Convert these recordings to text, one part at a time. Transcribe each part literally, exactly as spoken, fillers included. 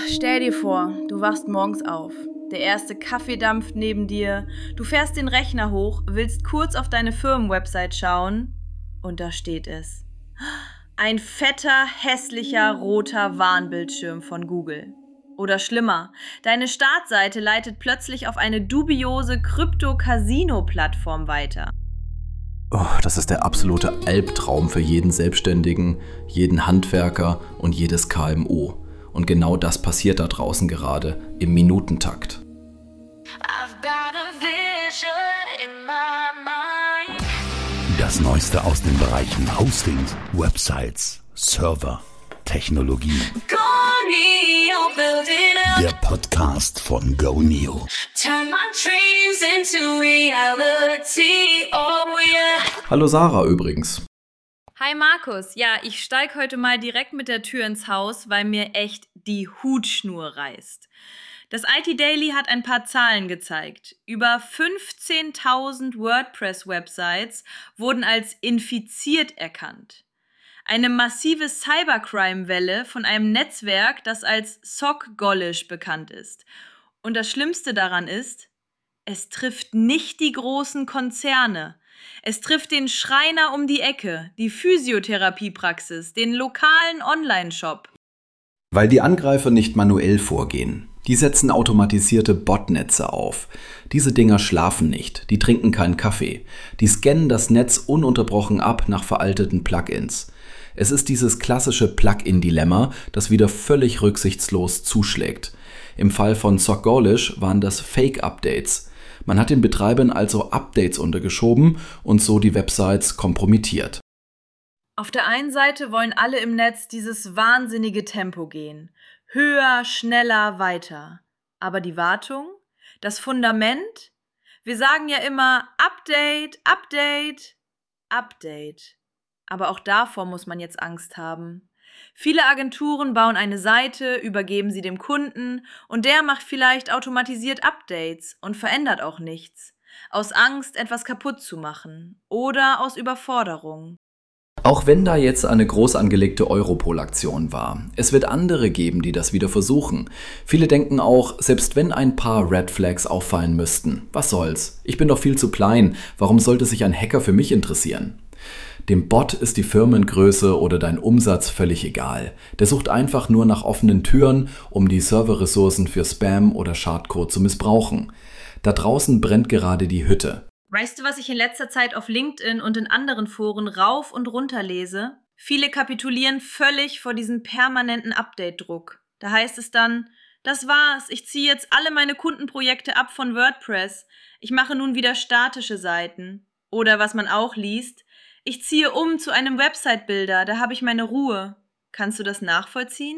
Stell dir vor, du wachst morgens auf. Der erste Kaffee dampft neben dir. Du fährst den Rechner hoch, willst kurz auf deine Firmenwebsite schauen und da steht es. Ein fetter, hässlicher, roter Warnbildschirm von Google. Oder schlimmer, deine Startseite leitet plötzlich auf eine dubiose Krypto-Casino-Plattform weiter. Oh, das ist der absolute Albtraum für jeden Selbstständigen, jeden Handwerker und jedes K M U. Und genau das passiert da draußen gerade, im Minutentakt. Das Neueste aus den Bereichen Hosting, Websites, Server, Technologie. Der Podcast von GoNeo. Hallo Sarah übrigens. Hi Markus, ja, ich steig heute mal direkt mit der Tür ins Haus, weil mir echt die Hutschnur reißt. Das I T Daily hat ein paar Zahlen gezeigt. Über fünfzehntausend WordPress-Websites wurden als infiziert erkannt. Eine massive Cybercrime-Welle von einem Netzwerk, das als Sock-Gollish bekannt ist. Und das Schlimmste daran ist, es trifft nicht die großen Konzerne. Es trifft den Schreiner um die Ecke, die Physiotherapiepraxis, den lokalen Online-Shop. Weil die Angreifer nicht manuell vorgehen. Die setzen automatisierte Botnetze auf. Diese Dinger schlafen nicht, die trinken keinen Kaffee. Die scannen das Netz ununterbrochen ab nach veralteten Plugins. Es ist dieses klassische Plugin-Dilemma, das wieder völlig rücksichtslos zuschlägt. Im Fall von Sock-Gollish waren das Fake-Updates. Man hat den Betreibern also Updates untergeschoben und so die Websites kompromittiert. Auf der einen Seite wollen alle im Netz dieses wahnsinnige Tempo gehen. Höher, schneller, weiter. Aber die Wartung? Das Fundament? Wir sagen ja immer Update, Update, Update. Aber auch davor muss man jetzt Angst haben. Viele Agenturen bauen eine Seite, übergeben sie dem Kunden und der macht vielleicht automatisiert Updates und verändert auch nichts. Aus Angst, etwas kaputt zu machen oder aus Überforderung. Auch wenn da jetzt eine groß angelegte Europol-Aktion war. Es wird andere geben, die das wieder versuchen. Viele denken auch, selbst wenn ein paar Red Flags auffallen müssten, was soll's? Ich bin doch viel zu klein, warum sollte sich ein Hacker für mich interessieren? Dem Bot ist die Firmengröße oder dein Umsatz völlig egal. Der sucht einfach nur nach offenen Türen, um die Serverressourcen für Spam oder Schadcode zu missbrauchen. Da draußen brennt gerade die Hütte. Weißt du, was ich in letzter Zeit auf LinkedIn und in anderen Foren rauf und runter lese? Viele kapitulieren völlig vor diesem permanenten Update-Druck. Da heißt es dann, das war's, ich ziehe jetzt alle meine Kundenprojekte ab von WordPress. Ich mache nun wieder statische Seiten. Oder was man auch liest, ich ziehe um zu einem Website-Builder, da habe ich meine Ruhe. Kannst du das nachvollziehen?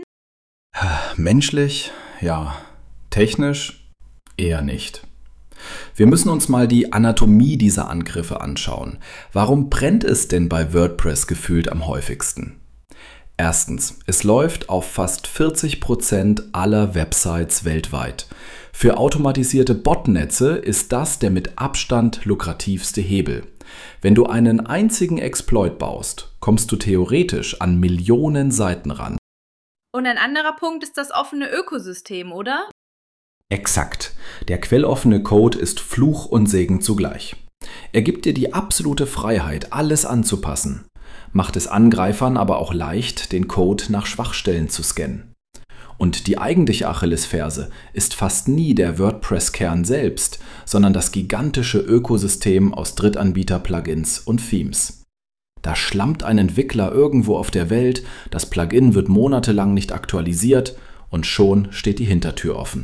Menschlich, ja. Technisch, eher nicht. Wir müssen uns mal die Anatomie dieser Angriffe anschauen. Warum brennt es denn bei WordPress gefühlt am häufigsten? Erstens, es läuft auf fast vierzig Prozent aller Websites weltweit. Für automatisierte Botnetze ist das der mit Abstand lukrativste Hebel. Wenn du einen einzigen Exploit baust, kommst du theoretisch an Millionen Seiten ran. Und ein anderer Punkt ist das offene Ökosystem, oder? Exakt. Der quelloffene Code ist Fluch und Segen zugleich. Er gibt dir die absolute Freiheit, alles anzupassen, macht es Angreifern aber auch leicht, den Code nach Schwachstellen zu scannen. Und die eigentliche Achillesferse ist fast nie der WordPress-Kern selbst, sondern das gigantische Ökosystem aus Drittanbieter-Plugins und Themes. Da schlampt ein Entwickler irgendwo auf der Welt, das Plugin wird monatelang nicht aktualisiert und schon steht die Hintertür offen.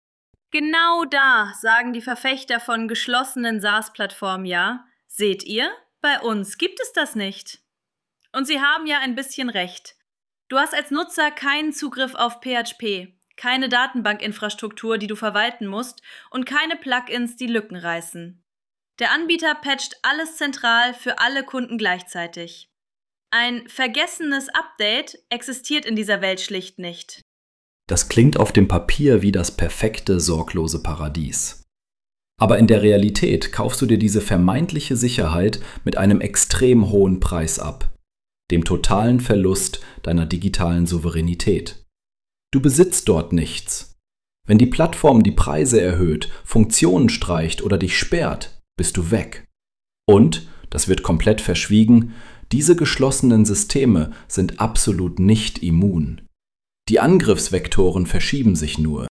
Genau da sagen die Verfechter von geschlossenen SaaS-Plattformen ja, seht ihr, bei uns gibt es das nicht. Und sie haben ja ein bisschen recht. Du hast als Nutzer keinen Zugriff auf P H P, keine Datenbankinfrastruktur, die du verwalten musst und keine Plugins, die Lücken reißen. Der Anbieter patcht alles zentral für alle Kunden gleichzeitig. Ein vergessenes Update existiert in dieser Welt schlicht nicht. Das klingt auf dem Papier wie das perfekte, sorglose Paradies. Aber in der Realität kaufst du dir diese vermeintliche Sicherheit mit einem extrem hohen Preis ab. Dem totalen Verlust deiner digitalen Souveränität. Du besitzt dort nichts. Wenn die Plattform die Preise erhöht, Funktionen streicht oder dich sperrt, bist du weg. Und, das wird komplett verschwiegen, diese geschlossenen Systeme sind absolut nicht immun. Die Angriffsvektoren verschieben sich nur.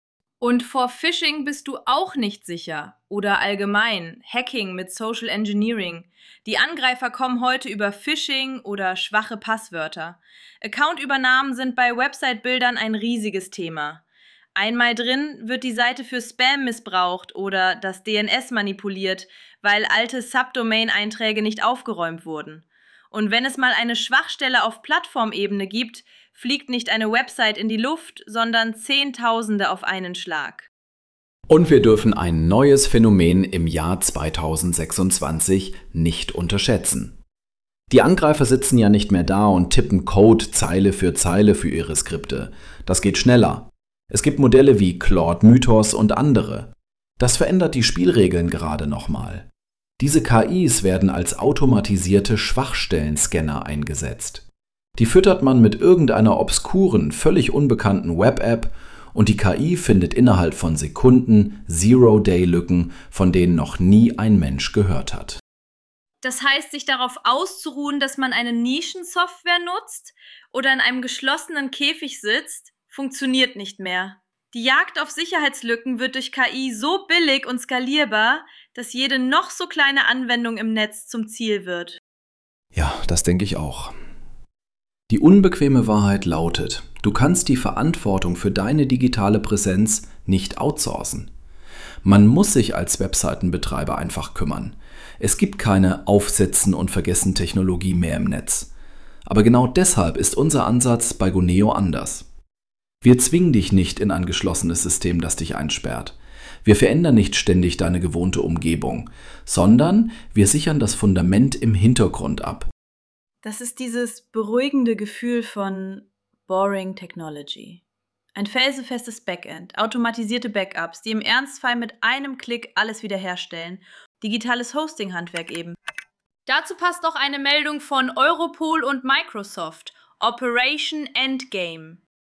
Und vor Phishing bist du auch nicht sicher. Oder allgemein Hacking mit Social Engineering. Die Angreifer kommen heute über Phishing oder schwache Passwörter. Accountübernahmen sind bei Website-Bildern ein riesiges Thema. Einmal drin wird die Seite für Spam missbraucht oder das D N S manipuliert, weil alte Subdomain-Einträge nicht aufgeräumt wurden. Und wenn es mal eine Schwachstelle auf Plattformebene gibt, fliegt nicht eine Website in die Luft, sondern Zehntausende auf einen Schlag. Und wir dürfen ein neues Phänomen im Jahr zweitausendsechsundzwanzig nicht unterschätzen. Die Angreifer sitzen ja nicht mehr da und tippen Code Zeile für Zeile für ihre Skripte. Das geht schneller. Es gibt Modelle wie Claude Mythos und andere. Das verändert die Spielregeln gerade nochmal. Diese K Is werden als automatisierte Schwachstellen-Scanner eingesetzt. Die füttert man mit irgendeiner obskuren, völlig unbekannten Web-App und die K I findet innerhalb von Sekunden Zero-Day-Lücken, von denen noch nie ein Mensch gehört hat. Das heißt, sich darauf auszuruhen, dass man eine Nischensoftware nutzt oder in einem geschlossenen Käfig sitzt, funktioniert nicht mehr. Die Jagd auf Sicherheitslücken wird durch K I so billig und skalierbar, dass jede noch so kleine Anwendung im Netz zum Ziel wird. Ja, das denke ich auch. Die unbequeme Wahrheit lautet, du kannst die Verantwortung für deine digitale Präsenz nicht outsourcen. Man muss sich als Webseitenbetreiber einfach kümmern. Es gibt keine Aufsetzen und Vergessen Technologie mehr im Netz. Aber genau deshalb ist unser Ansatz bei Goneo anders. Wir zwingen dich nicht in ein geschlossenes System, das dich einsperrt. Wir verändern nicht ständig deine gewohnte Umgebung, sondern wir sichern das Fundament im Hintergrund ab. Das ist dieses beruhigende Gefühl von Boring Technology. Ein felsenfestes Backend, automatisierte Backups, die im Ernstfall mit einem Klick alles wiederherstellen. Digitales Hosting-Handwerk eben. Dazu passt auch eine Meldung von Europol und Microsoft. Operation Endgame.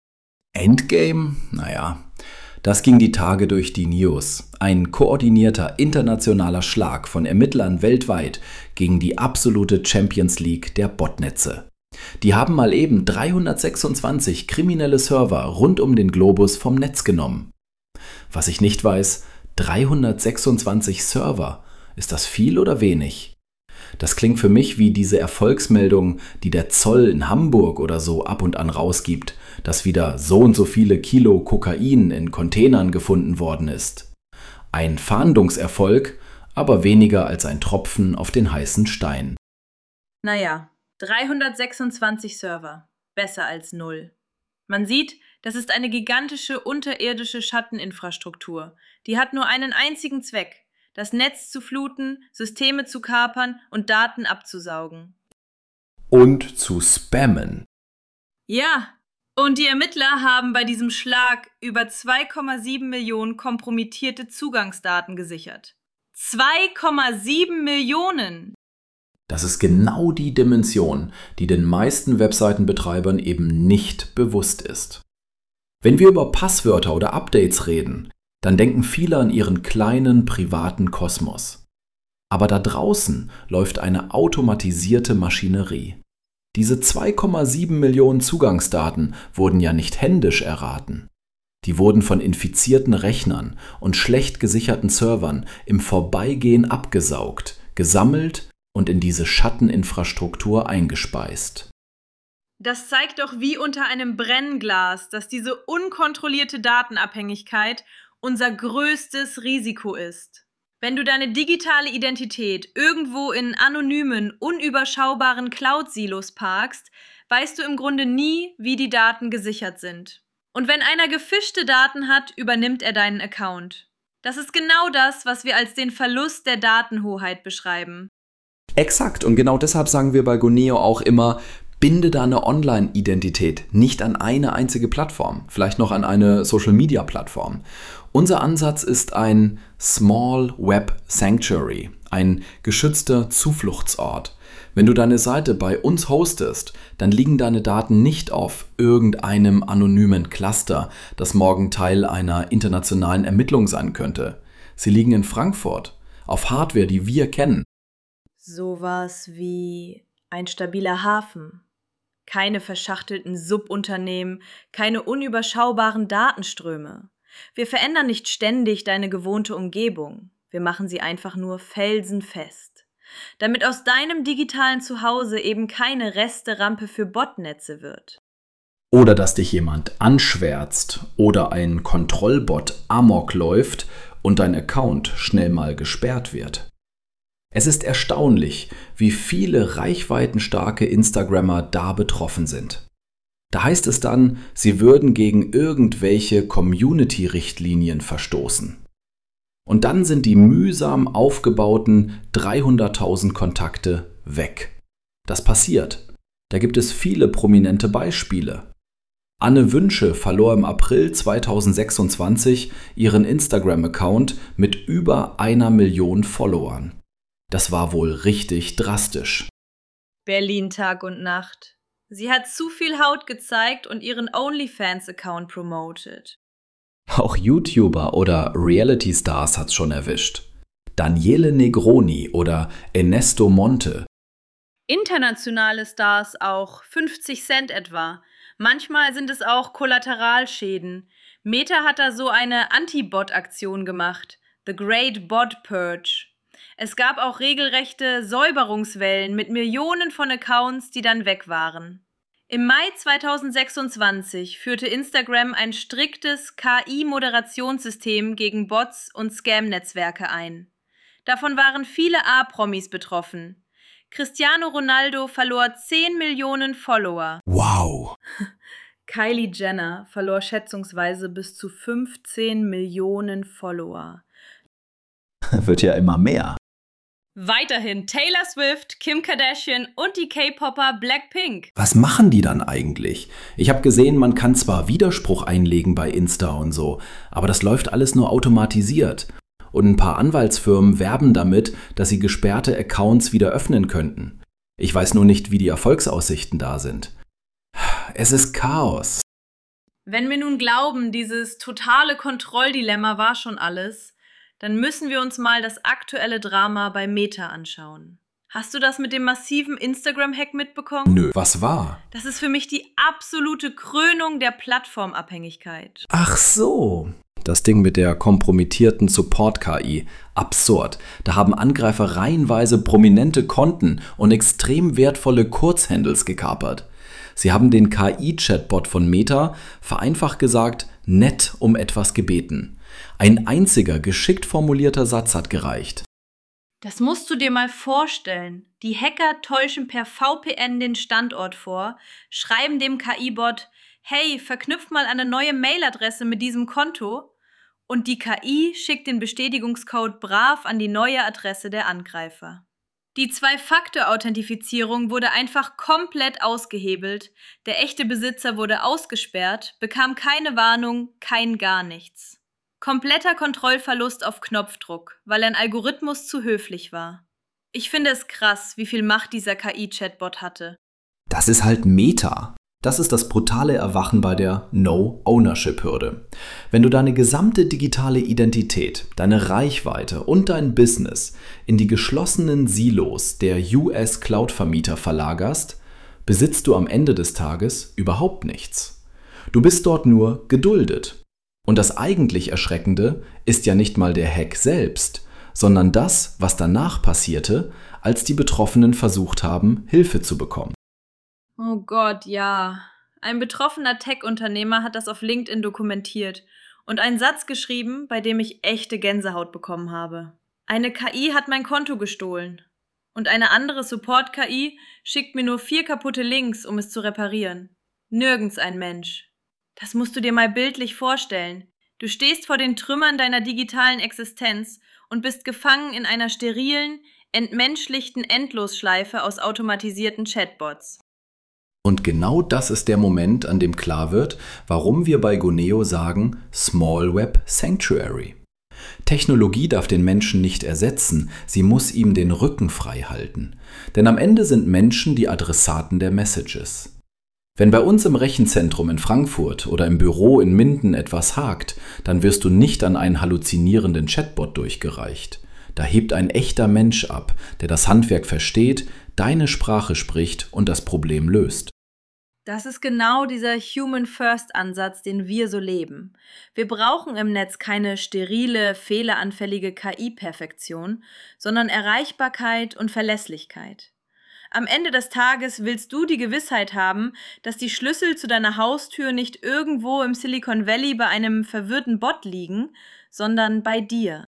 Endgame? Naja, das ging die Tage durch die News. Ein koordinierter internationaler Schlag von Ermittlern weltweit gegen die absolute Champions League der Botnetze. Die haben mal eben dreihundertsechsundzwanzig kriminelle Server rund um den Globus vom Netz genommen. Was ich nicht weiß, dreihundertsechsundzwanzig Server, ist das viel oder wenig? Das klingt für mich wie diese Erfolgsmeldung, die der Zoll in Hamburg oder so ab und an rausgibt, dass wieder so und so viele Kilo Kokain in Containern gefunden worden ist. Ein Fahndungserfolg, aber weniger als ein Tropfen auf den heißen Stein. Naja, dreihundertsechsundzwanzig Server. Besser als null. Man sieht, das ist eine gigantische unterirdische Schatteninfrastruktur. Die hat nur einen einzigen Zweck: das Netz zu fluten, Systeme zu kapern und Daten abzusaugen. Und zu spammen. Ja, und die Ermittler haben bei diesem Schlag über zwei Komma sieben Millionen kompromittierte Zugangsdaten gesichert. zwei Komma sieben Millionen! Das ist genau die Dimension, die den meisten Webseitenbetreibern eben nicht bewusst ist. Wenn wir über Passwörter oder Updates reden, dann denken viele an ihren kleinen privaten Kosmos. Aber da draußen läuft eine automatisierte Maschinerie. Diese zwei Komma sieben Millionen Zugangsdaten wurden ja nicht händisch erraten. Die wurden von infizierten Rechnern und schlecht gesicherten Servern im Vorbeigehen abgesaugt, gesammelt und in diese Schatteninfrastruktur eingespeist. Das zeigt doch wie unter einem Brennglas, dass diese unkontrollierte Datenabhängigkeit unser größtes Risiko ist. Wenn du deine digitale Identität irgendwo in anonymen, unüberschaubaren Cloud-Silos parkst, weißt du im Grunde nie, wie die Daten gesichert sind. Und wenn einer gefischte Daten hat, übernimmt er deinen Account. Das ist genau das, was wir als den Verlust der Datenhoheit beschreiben. Exakt, und genau deshalb sagen wir bei Goneo auch immer, binde deine Online-Identität nicht an eine einzige Plattform, vielleicht noch an eine Social-Media-Plattform. Unser Ansatz ist ein Small Web Sanctuary, ein geschützter Zufluchtsort. Wenn du deine Seite bei uns hostest, dann liegen deine Daten nicht auf irgendeinem anonymen Cluster, das morgen Teil einer internationalen Ermittlung sein könnte. Sie liegen in Frankfurt, auf Hardware, die wir kennen. Sowas wie ein stabiler Hafen. Keine verschachtelten Subunternehmen, keine unüberschaubaren Datenströme. Wir verändern nicht ständig deine gewohnte Umgebung. Wir machen sie einfach nur felsenfest. Damit aus deinem digitalen Zuhause eben keine Resterampe für Botnetze wird. Oder dass dich jemand anschwärzt oder ein Kontrollbot amok läuft und dein Account schnell mal gesperrt wird. Es ist erstaunlich, wie viele reichweitenstarke Instagrammer da betroffen sind. Da heißt es dann, sie würden gegen irgendwelche Community-Richtlinien verstoßen. Und dann sind die mühsam aufgebauten dreihunderttausend Kontakte weg. Das passiert. Da gibt es viele prominente Beispiele. Anne Wünsche verlor im April zweitausendsechsundzwanzig ihren Instagram-Account mit über einer Million Followern. Das war wohl richtig drastisch. Berlin Tag und Nacht. Sie hat zu viel Haut gezeigt und ihren OnlyFans-Account promotet. Auch YouTuber oder Reality-Stars hat's schon erwischt. Daniele Negroni oder Ernesto Monte. Internationale Stars auch, fünfzig Cent etwa. Manchmal sind es auch Kollateralschäden. Meta hat da so eine Anti-Bot-Aktion gemacht. The Great Bot Purge. Es gab auch regelrechte Säuberungswellen mit Millionen von Accounts, die dann weg waren. Im Mai zweitausendsechsundzwanzig führte Instagram ein striktes K I-Moderationssystem gegen Bots und Scam-Netzwerke ein. Davon waren viele A-Promis betroffen. Cristiano Ronaldo verlor zehn Millionen Follower. Wow! Kylie Jenner verlor schätzungsweise bis zu fünfzehn Millionen Follower. Wird ja immer mehr. Weiterhin Taylor Swift, Kim Kardashian und die K-Popper Blackpink. Was machen die dann eigentlich? Ich habe gesehen, man kann zwar Widerspruch einlegen bei Insta und so, aber das läuft alles nur automatisiert. Und ein paar Anwaltsfirmen werben damit, dass sie gesperrte Accounts wieder öffnen könnten. Ich weiß nur nicht, wie die Erfolgsaussichten da sind. Es ist Chaos. Wenn wir nun glauben, dieses totale Kontrolldilemma war schon alles, dann müssen wir uns mal das aktuelle Drama bei Meta anschauen. Hast du das mit dem massiven Instagram-Hack mitbekommen? Nö, was war? Das ist für mich die absolute Krönung der Plattformabhängigkeit. Ach so. Das Ding mit der kompromittierten Support-K I. Absurd. Da haben Angreifer reihenweise prominente Konten und extrem wertvolle Kurzhandles gekapert. Sie haben den K I-Chatbot von Meta, vereinfacht gesagt, nett um etwas gebeten. Ein einziger geschickt formulierter Satz hat gereicht. Das musst du dir mal vorstellen. Die Hacker täuschen per V P N den Standort vor, schreiben dem K I-Bot, hey, verknüpf mal eine neue Mailadresse mit diesem Konto, und die K I schickt den Bestätigungscode brav an die neue Adresse der Angreifer. Die Zwei-Faktor-Authentifizierung wurde einfach komplett ausgehebelt, der echte Besitzer wurde ausgesperrt, bekam keine Warnung, kein gar nichts. Kompletter Kontrollverlust auf Knopfdruck, weil ein Algorithmus zu höflich war. Ich finde es krass, wie viel Macht dieser K I-Chatbot hatte. Das ist halt Meta. Das ist das brutale Erwachen bei der No-Ownership-Hürde. Wenn du deine gesamte digitale Identität, deine Reichweite und dein Business in die geschlossenen Silos der U S-Cloud-Vermieter verlagerst, besitzt du am Ende des Tages überhaupt nichts. Du bist dort nur geduldet. Und das eigentlich Erschreckende ist ja nicht mal der Hack selbst, sondern das, was danach passierte, als die Betroffenen versucht haben, Hilfe zu bekommen. Oh Gott, ja. Ein betroffener Tech-Unternehmer hat das auf LinkedIn dokumentiert und einen Satz geschrieben, bei dem ich echte Gänsehaut bekommen habe. Eine K I hat mein Konto gestohlen. Und eine andere Support-K I schickt mir nur vier kaputte Links, um es zu reparieren. Nirgends ein Mensch. Das musst du dir mal bildlich vorstellen. Du stehst vor den Trümmern deiner digitalen Existenz und bist gefangen in einer sterilen, entmenschlichten Endlosschleife aus automatisierten Chatbots. Und genau das ist der Moment, an dem klar wird, warum wir bei Goneo sagen Small Web Sanctuary. Technologie darf den Menschen nicht ersetzen, sie muss ihm den Rücken frei halten. Denn am Ende sind Menschen die Adressaten der Messages. Wenn bei uns im Rechenzentrum in Frankfurt oder im Büro in Minden etwas hakt, dann wirst du nicht an einen halluzinierenden Chatbot durchgereicht. Da hebt ein echter Mensch ab, der das Handwerk versteht, deine Sprache spricht und das Problem löst. Das ist genau dieser Human-First-Ansatz, den wir so leben. Wir brauchen im Netz keine sterile, fehleranfällige K I-Perfektion, sondern Erreichbarkeit und Verlässlichkeit. Am Ende des Tages willst du die Gewissheit haben, dass die Schlüssel zu deiner Haustür nicht irgendwo im Silicon Valley bei einem verwirrten Bot liegen, sondern bei dir.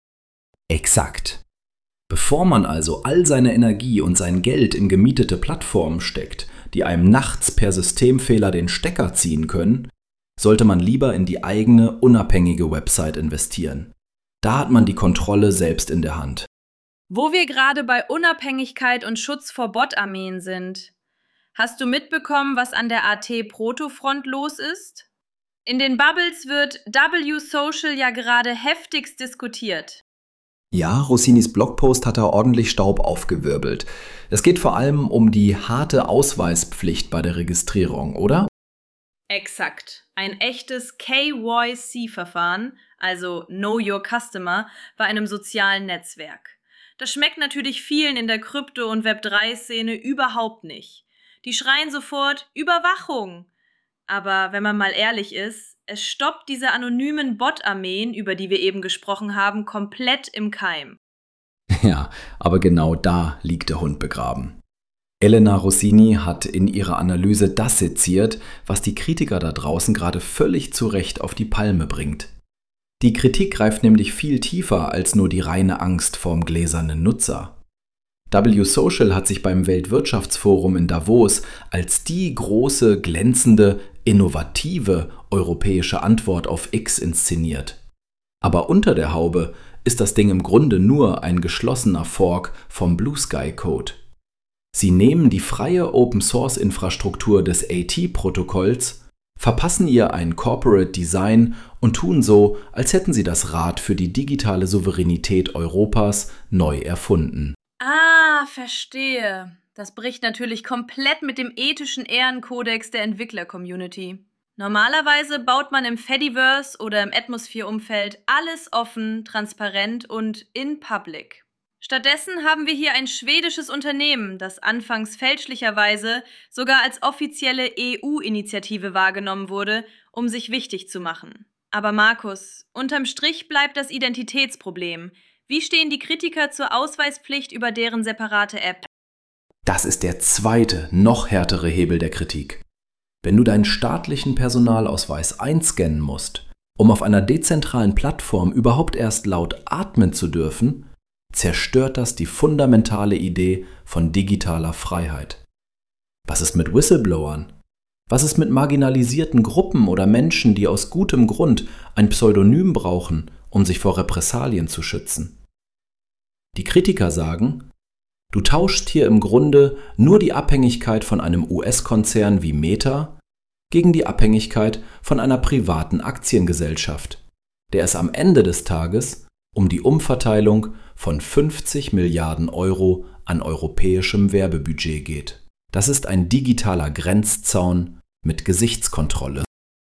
Exakt. Bevor man also all seine Energie und sein Geld in gemietete Plattformen steckt, die einem nachts per Systemfehler den Stecker ziehen können, sollte man lieber in die eigene, unabhängige Website investieren. Da hat man die Kontrolle selbst in der Hand. Wo wir gerade bei Unabhängigkeit und Schutz vor Bot-Armeen sind. Hast du mitbekommen, was an der A T-Proto-Front los ist? In den Bubbles wird W Social ja gerade heftigst diskutiert. Ja, Rossinis Blogpost hat da ordentlich Staub aufgewirbelt. Es geht vor allem um die harte Ausweispflicht bei der Registrierung, oder? Exakt. Ein echtes K Y C-Verfahren, also Know Your Customer, bei einem sozialen Netzwerk. Das schmeckt natürlich vielen in der Krypto- und Web drei Szene überhaupt nicht. Die schreien sofort Überwachung. Aber wenn man mal ehrlich ist, es stoppt diese anonymen Bot-Armeen, über die wir eben gesprochen haben, komplett im Keim. Ja, aber genau da liegt der Hund begraben. Elena Rossini hat in ihrer Analyse das seziert, was die Kritiker da draußen gerade völlig zu Recht auf die Palme bringt. Die Kritik greift nämlich viel tiefer als nur die reine Angst vorm gläsernen Nutzer. W Social hat sich beim Weltwirtschaftsforum in Davos als die große, glänzende, innovative europäische Antwort auf X inszeniert. Aber unter der Haube ist das Ding im Grunde nur ein geschlossener Fork vom Blue Sky Code. Sie nehmen die freie Open-Source-Infrastruktur des A T-Protokolls, verpassen ihr ein Corporate Design und tun so, als hätten sie das Rad für die digitale Souveränität Europas neu erfunden. Ah, verstehe. Das bricht natürlich komplett mit dem ethischen Ehrenkodex der Entwickler-Community. Normalerweise baut man im Fediverse oder im Atmosphere-Umfeld alles offen, transparent und in public. Stattdessen haben wir hier ein schwedisches Unternehmen, das anfangs fälschlicherweise sogar als offizielle E U-Initiative wahrgenommen wurde, um sich wichtig zu machen. Aber Markus, unterm Strich bleibt das Identitätsproblem. Wie stehen die Kritiker zur Ausweispflicht über deren separate App? Das ist der zweite, noch härtere Hebel der Kritik. Wenn du deinen staatlichen Personalausweis einscannen musst, um auf einer dezentralen Plattform überhaupt erst laut atmen zu dürfen, zerstört das die fundamentale Idee von digitaler Freiheit. Was ist mit Whistleblowern? Was ist mit marginalisierten Gruppen oder Menschen, die aus gutem Grund ein Pseudonym brauchen, um sich vor Repressalien zu schützen? Die Kritiker sagen, du tauschst hier im Grunde nur die Abhängigkeit von einem U S-Konzern wie Meta gegen die Abhängigkeit von einer privaten Aktiengesellschaft, der es am Ende des Tages um die Umverteilung von fünfzig Milliarden Euro an europäischem Werbebudget geht. Das ist ein digitaler Grenzzaun mit Gesichtskontrolle.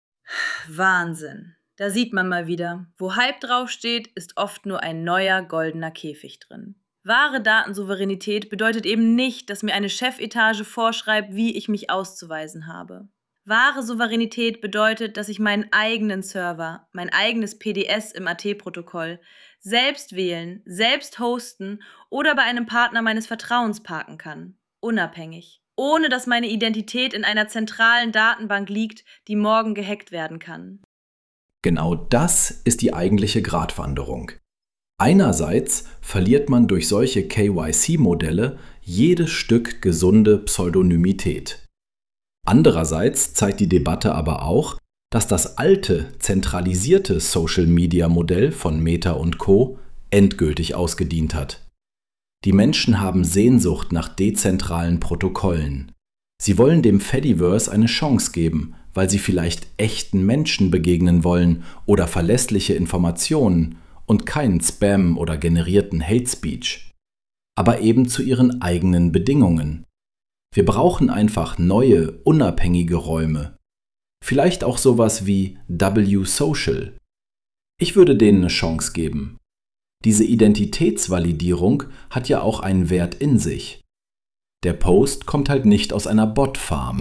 Wahnsinn. Da sieht man mal wieder, wo Hype draufsteht, ist oft nur ein neuer goldener Käfig drin. Wahre Datensouveränität bedeutet eben nicht, dass mir eine Chefetage vorschreibt, wie ich mich auszuweisen habe. Wahre Souveränität bedeutet, dass ich meinen eigenen Server, mein eigenes P D S im A T-Protokoll selbst wählen, selbst hosten oder bei einem Partner meines Vertrauens parken kann. Unabhängig. Ohne dass meine Identität in einer zentralen Datenbank liegt, die morgen gehackt werden kann. Genau das ist die eigentliche Gratwanderung. Einerseits verliert man durch solche K Y C-Modelle jedes Stück gesunde Pseudonymität. Andererseits zeigt die Debatte aber auch, dass das alte, zentralisierte Social-Media-Modell von Meta und Co. endgültig ausgedient hat. Die Menschen haben Sehnsucht nach dezentralen Protokollen. Sie wollen dem Fediverse eine Chance geben, weil sie vielleicht echten Menschen begegnen wollen oder verlässliche Informationen und keinen Spam oder generierten Hate Speech. Aber eben zu ihren eigenen Bedingungen. Wir brauchen einfach neue, unabhängige Räume. Vielleicht auch sowas wie W Social. Ich würde denen eine Chance geben. Diese Identitätsvalidierung hat ja auch einen Wert in sich. Der Post kommt halt nicht aus einer Bot-Farm.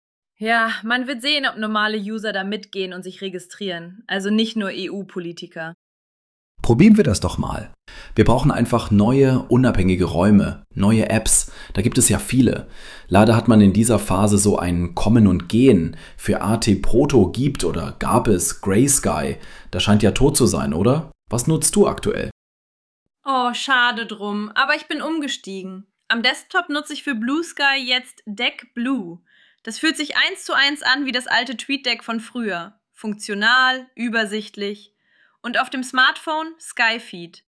Ja, man wird sehen, ob normale User da mitgehen und sich registrieren. Also nicht nur E U-Politiker. Probieren wir das doch mal. Wir brauchen einfach neue, unabhängige Räume, neue Apps. Da gibt es ja viele. Leider hat man in dieser Phase so ein Kommen und Gehen. Für A T Proto gibt oder gab es Graysky. Das scheint ja tot zu sein, oder? Was nutzt du aktuell? Oh, schade drum. Aber ich bin umgestiegen. Am Desktop nutze ich für Blue Sky jetzt Deck Blue. Das fühlt sich eins zu eins an wie das alte TweetDeck von früher. Funktional, übersichtlich. Und auf dem Smartphone Skyfeed.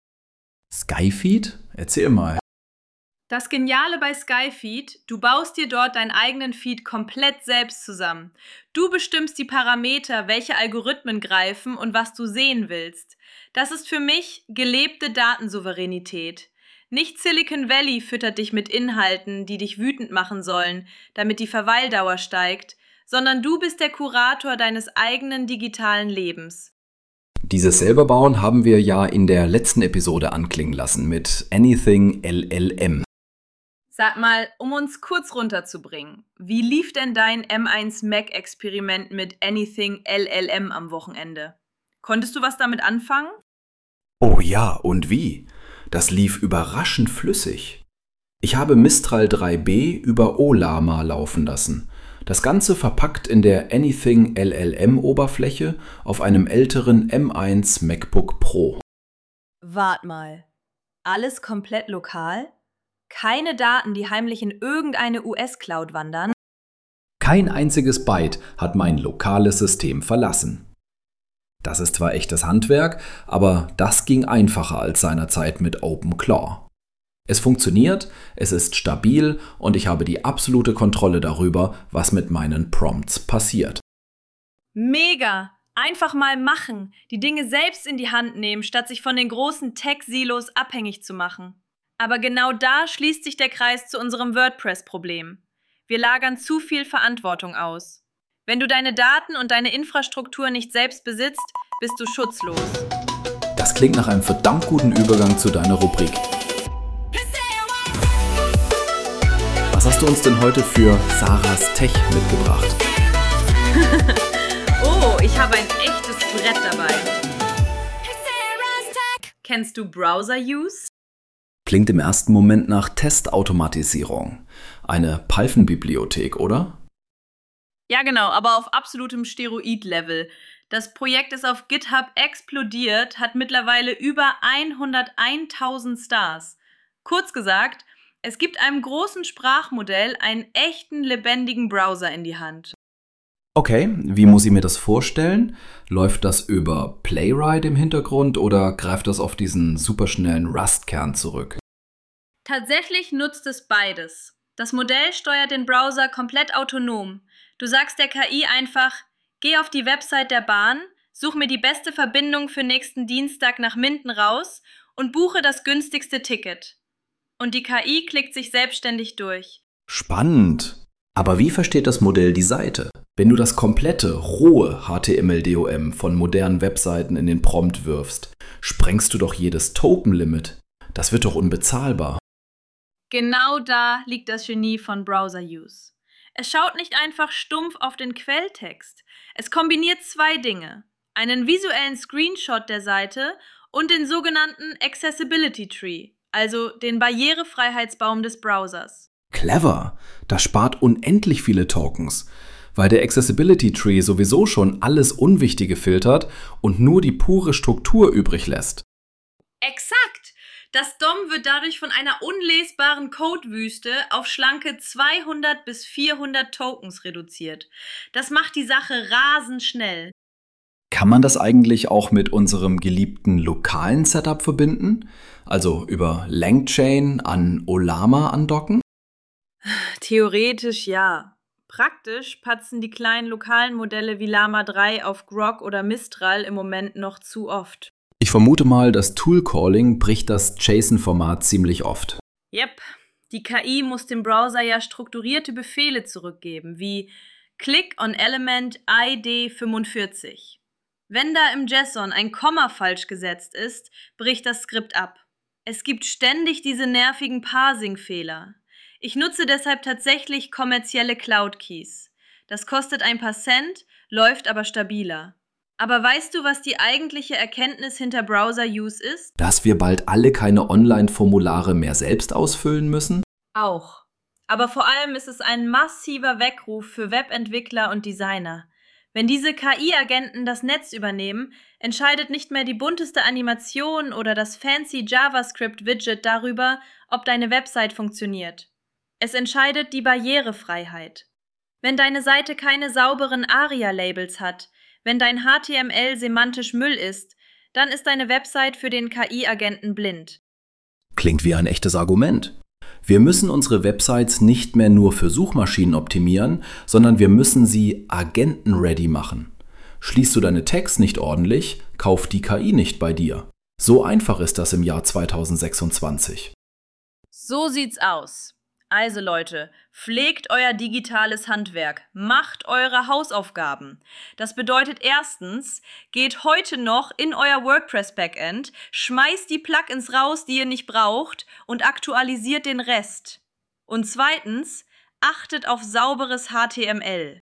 Skyfeed? Erzähl mal. Das Geniale bei Skyfeed, du baust dir dort deinen eigenen Feed komplett selbst zusammen. Du bestimmst die Parameter, welche Algorithmen greifen und was du sehen willst. Das ist für mich gelebte Datensouveränität. Nicht Silicon Valley füttert dich mit Inhalten, die dich wütend machen sollen, damit die Verweildauer steigt, sondern du bist der Kurator deines eigenen digitalen Lebens. Dieses selber bauen haben wir ja in der letzten Episode anklingen lassen mit Anything L L M. Sag mal, um uns kurz runterzubringen, wie lief denn dein M eins Mac-Experiment mit Anything L L M am Wochenende? Konntest du was damit anfangen? Oh ja, und wie? Das lief überraschend flüssig. Ich habe Mistral drei B über Olama laufen lassen. Das Ganze verpackt in der Anything L L M-Oberfläche auf einem älteren M eins MacBook Pro. Wart mal, alles komplett lokal? Keine Daten, die heimlich in irgendeine U S-Cloud wandern? Kein einziges Byte hat mein lokales System verlassen. Das ist zwar echtes Handwerk, aber das ging einfacher als seinerzeit mit OpenClaw. Es funktioniert, es ist stabil und ich habe die absolute Kontrolle darüber, was mit meinen Prompts passiert. Mega! Einfach mal machen, die Dinge selbst in die Hand nehmen, statt sich von den großen Tech-Silos abhängig zu machen. Aber genau da schließt sich der Kreis zu unserem WordPress-Problem. Wir lagern zu viel Verantwortung aus. Wenn du deine Daten und deine Infrastruktur nicht selbst besitzt, bist du schutzlos. Das klingt nach einem verdammt guten Übergang zu deiner Rubrik. Was hast du uns denn heute für Sarahs Tech mitgebracht? Oh, ich habe ein echtes Brett dabei. Kennst du Browser Use? Klingt im ersten Moment nach Testautomatisierung. Eine Python-Bibliothek, oder? Ja, genau, aber auf absolutem Steroid-Level. Das Projekt ist auf GitHub explodiert, hat mittlerweile über hundertuntausend Stars. Kurz gesagt, es gibt einem großen Sprachmodell einen echten, lebendigen Browser in die Hand. Okay, wie muss ich mir das vorstellen? Läuft das über Playwright im Hintergrund oder greift das auf diesen superschnellen Rust-Kern zurück? Tatsächlich nutzt es beides. Das Modell steuert den Browser komplett autonom. Du sagst der K I einfach, geh auf die Website der Bahn, such mir die beste Verbindung für nächsten Dienstag nach Minden raus und buche das günstigste Ticket. Und die K I klickt sich selbstständig durch. Spannend. Aber wie versteht das Modell die Seite? Wenn du das komplette, rohe H T M L D O M von modernen Webseiten in den Prompt wirfst, sprengst du doch jedes Token-Limit. Das wird doch unbezahlbar. Genau da liegt das Genie von Browser Use. Es schaut nicht einfach stumpf auf den Quelltext. Es kombiniert zwei Dinge. Einen visuellen Screenshot der Seite und den sogenannten Accessibility Tree, also den Barrierefreiheitsbaum des Browsers. Clever. Das spart unendlich viele Tokens, weil der Accessibility Tree sowieso schon alles Unwichtige filtert und nur die pure Struktur übrig lässt. Exakt! Das D O M wird dadurch von einer unlesbaren Codewüste auf schlanke zweihundert bis vierhundert Tokens reduziert. Das macht die Sache rasend schnell. Kann man das eigentlich auch mit unserem geliebten lokalen Setup verbinden? Also über LangChain an Olama andocken? Theoretisch ja. Praktisch patzen die kleinen lokalen Modelle wie Llama drei auf Grok oder Mistral im Moment noch zu oft. Ich vermute mal, das Tool-Calling bricht das JSON-Format ziemlich oft. Yep, die K I muss dem Browser ja strukturierte Befehle zurückgeben, wie Click on Element I D fünfundvierzig. Wenn da im JSON ein Komma falsch gesetzt ist, bricht das Skript ab. Es gibt ständig diese nervigen Parsing-Fehler. Ich nutze deshalb tatsächlich kommerzielle Cloud-Keys. Das kostet ein paar Cent, läuft aber stabiler. Aber weißt du, was die eigentliche Erkenntnis hinter Browser-Use ist? Dass wir bald alle keine Online-Formulare mehr selbst ausfüllen müssen? Auch. Aber vor allem ist es ein massiver Weckruf für Webentwickler und Designer. Wenn diese K I-Agenten das Netz übernehmen, entscheidet nicht mehr die bunteste Animation oder das fancy JavaScript-Widget darüber, ob deine Website funktioniert. Es entscheidet die Barrierefreiheit. Wenn deine Seite keine sauberen ARIA-Labels hat, wenn dein H T M L semantisch Müll ist, dann ist deine Website für den K I-Agenten blind. Klingt wie ein echtes Argument. Wir müssen unsere Websites nicht mehr nur für Suchmaschinen optimieren, sondern wir müssen sie agenten-ready machen. Schließt du deine Tags nicht ordentlich, kauft die K I nicht bei dir. So einfach ist das im Jahr zweitausendsechsundzwanzig. So sieht's aus. Also Leute, pflegt euer digitales Handwerk, macht eure Hausaufgaben. Das bedeutet erstens, geht heute noch in euer WordPress-Backend, schmeißt die Plugins raus, die ihr nicht braucht und aktualisiert den Rest. Und zweitens, achtet auf sauberes H T M L.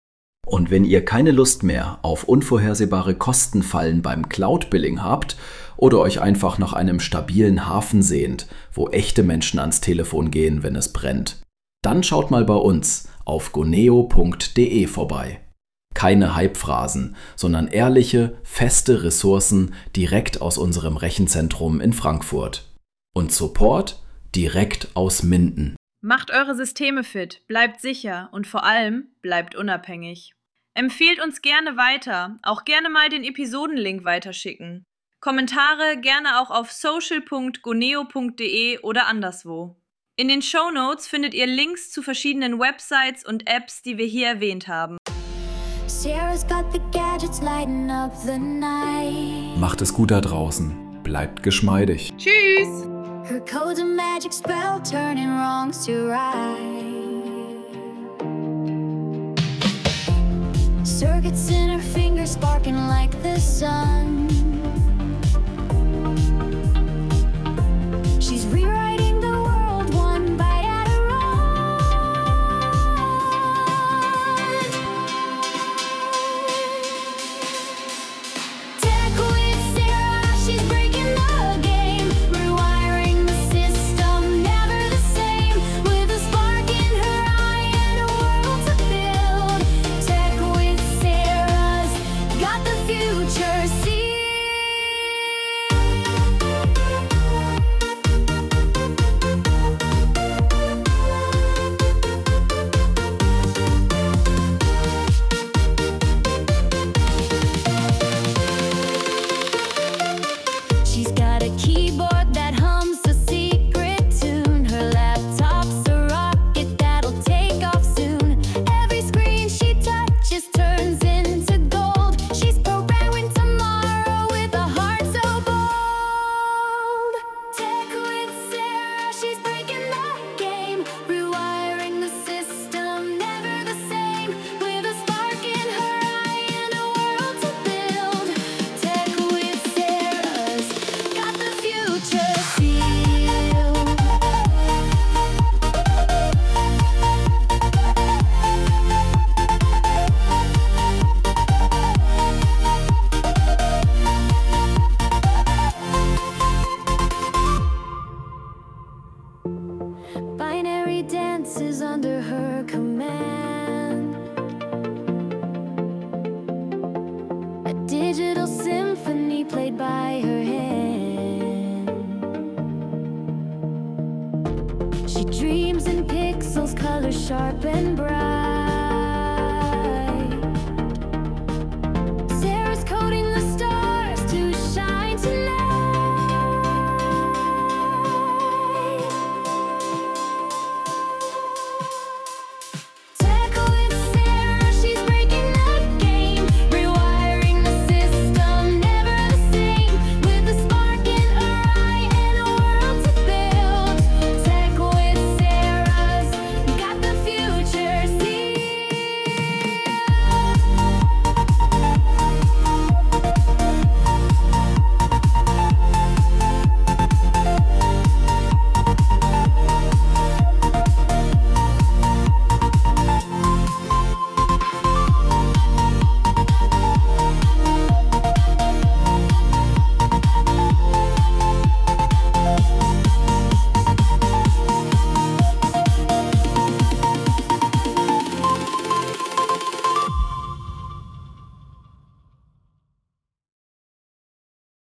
Und wenn ihr keine Lust mehr auf unvorhersehbare Kostenfallen beim Cloud-Billing habt oder euch einfach nach einem stabilen Hafen sehnt, wo echte Menschen ans Telefon gehen, wenn es brennt, dann schaut mal bei uns auf goneo punkt de vorbei. Keine Hype-Phrasen, sondern ehrliche, feste Ressourcen direkt aus unserem Rechenzentrum in Frankfurt. Und Support direkt aus Minden. Macht eure Systeme fit, bleibt sicher und vor allem bleibt unabhängig. Empfehlt uns gerne weiter, auch gerne mal den Episodenlink weiterschicken. Kommentare gerne auch auf social punkt goneo punkt de oder anderswo. In den Shownotes findet ihr Links zu verschiedenen Websites und Apps, die wir hier erwähnt haben. Macht es gut da draußen, bleibt geschmeidig. Tschüss! Her code's a magic spell, turning wrongs to right. Circuits in her fingers sparking like the sun. She's rewriting the world one bite at a run. Tech with Sarah, she's breaking the game, rewiring the system, never the same. With a spark in her eye and a world to build. Tech with Sarah's got the future sealed. She's got a keyboard that hums a secret tune. Her laptop's a rocket that'll take off soon. Every screen she touches turns into gold. She's programming tomorrow with a heart so bold. Tech with Sarah, she's breaking the game, rewiring the system, never the same. With a spark in her eye and a world to build. Tech with Sarah's got the future sealed. Binary dances under her command. A digital symphony played by her hand. She dreams in pixels, colors sharp and bright.